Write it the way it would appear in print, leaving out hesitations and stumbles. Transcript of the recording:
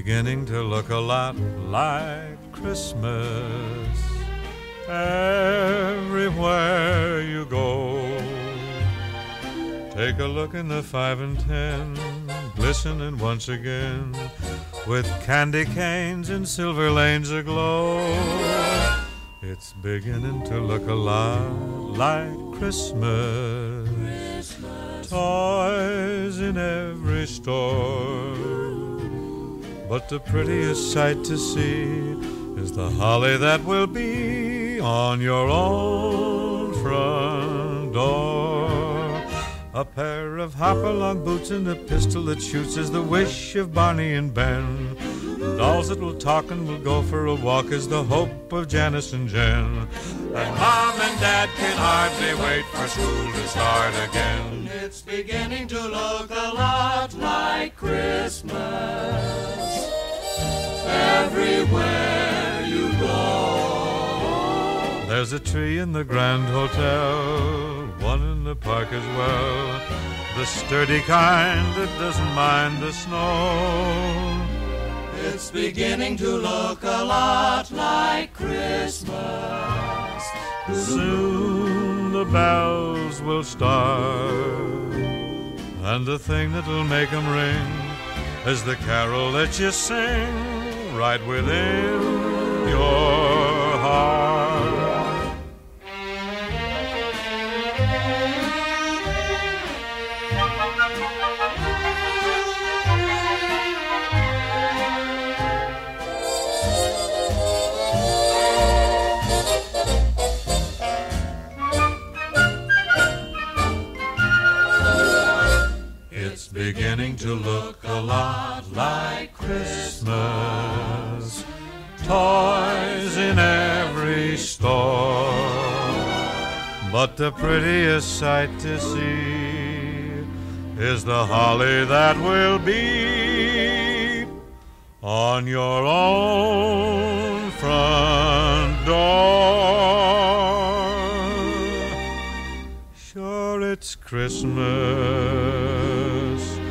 beginning to look a lot like Christmas everywhere you go. Take a look in the 5 and 10, glistening once again, with candy canes and silver lanes aglow. It's beginning to look a lot like Christmas. Toys in every store, but the prettiest sight to see is the holly that will be on your own front door. A pair of hop-along boots and a pistol that shoots is the wish of Barney and Ben. Dolls that will talk and will go for a walk is the hope of Janice and Jen. And Mom and Dad can hardly wait for school to start again. It's beginning to look a lot like Christmas everywhere you go. There's a tree in the Grand Hotel, one in the park as well, the sturdy kind that doesn't mind the snow. It's beginning to look a lot like Christmas. Soon the bells will start, and the thing that'll make them ring is the carol that you sing right within your heart. Beginning to look a lot like Christmas. Toys in every store, but the prettiest sight to see is the holly that will be on your own front door. Sure, it's Christmas,